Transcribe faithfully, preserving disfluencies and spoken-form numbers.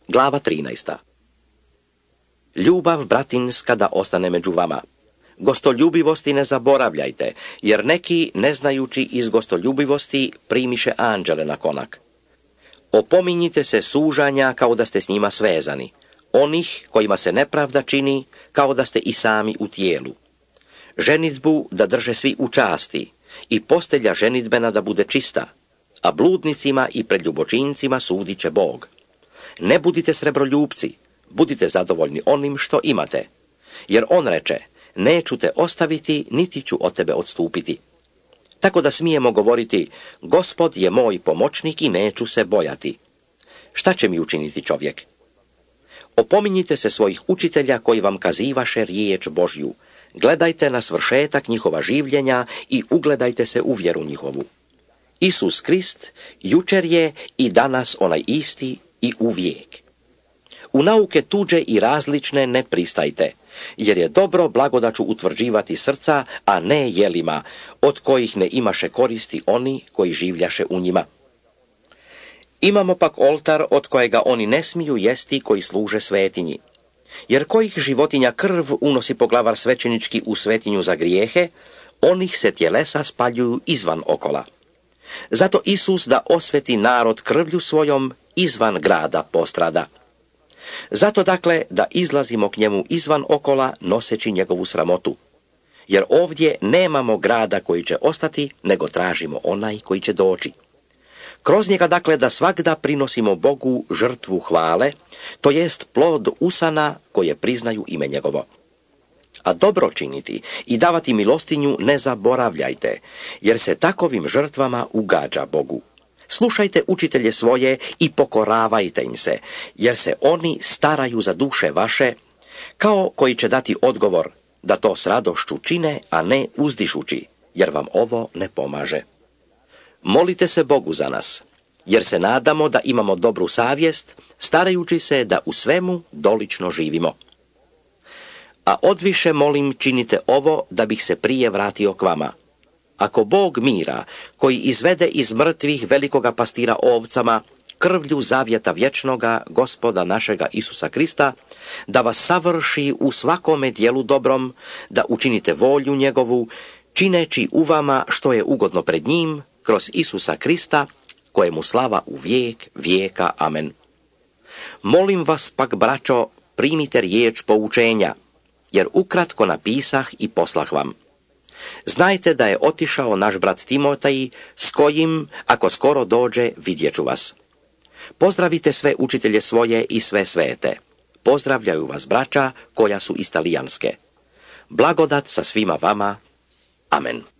Glava trinaesta. Ljubav bratinska da ostane među vama. Gostoljubivosti ne zaboravljajte, jer neki, ne znajući iz gostoljubivosti, primiše anđele na konak. Opominjite se sužanja kao da ste s njima svezani, onih kojima se nepravda čini kao da ste i sami u tijelu. Ženidbu da drže svi u časti i postelja ženidbena da bude čista, a bludnicima i preljubočincima sudit će Bog. Ne budite srebroljupci, budite zadovoljni onim što imate, jer on reče, neću te ostaviti, niti ću od tebe odstupiti. Tako da smijemo govoriti, Gospod je moj pomoćnik i neću se bojati. Šta će mi učiniti čovjek? Opominjite se svojih učitelja koji vam kazivaše riječ Božju. Gledajte na svršetak njihova življenja i ugledajte se u vjeru njihovu. Isus Krist jučer je i danas onaj isti i uvijek. U nauke tuđe i različne ne pristajte, jer je dobro blagodaću utvrđivati srca, a ne jelima, od kojih ne imaše koristi oni koji življaše u njima. Imamo pak oltar od kojega oni ne smiju jesti koji služe svetinji. Jer kojih životinja krv unosi poglavar svećenički u svetinju za grijehe, onih se tjelesa spaljuju izvan okola. Zato Isus da osveti narod krvlju svojom izvan grada postrada. Zato dakle da izlazimo k njemu izvan okola noseći njegovu sramotu. Jer ovdje nemamo grada koji će ostati, nego tražimo onaj koji će doći. Kroz njega dakle da svagda prinosimo Bogu žrtvu hvale, to jest plod usana koje priznaju ime njegovo. A dobro činiti i davati milostinju ne zaboravljajte, jer se takovim žrtvama ugađa Bogu. Slušajte učitelje svoje i pokoravajte im se, jer se oni staraju za duše vaše, kao koji će dati odgovor da to s radošću čine, a ne uzdišući, jer vam ovo ne pomaže. Molite se Bogu za nas, jer se nadamo da imamo dobru savjest, starajući se da u svemu dolično živimo. A odviše molim činite ovo da bih se prije vratio k vama. Ako Bog mira, koji izvede iz mrtvih velikoga pastira ovcama, krvlju zavjeta vječnoga Gospoda našega Isusa Krista, da vas savrši u svakome dijelu dobrom, da učinite volju njegovu, čineći u vama što je ugodno pred njim, kroz Isusa Krista, kojemu slava u vijek vijeka. Amen. Molim vas pak, braćo, primite riječ poučenja, jer ukratko napisah i poslah vam. Znajte da je otišao naš brat Timotej, s kojim, ako skoro dođe, vidjet ću vas. Pozdravite sve učitelje svoje i sve svete. Pozdravljaju vas braća koja su iz Talijanske. Blagodat sa svima vama. Amen.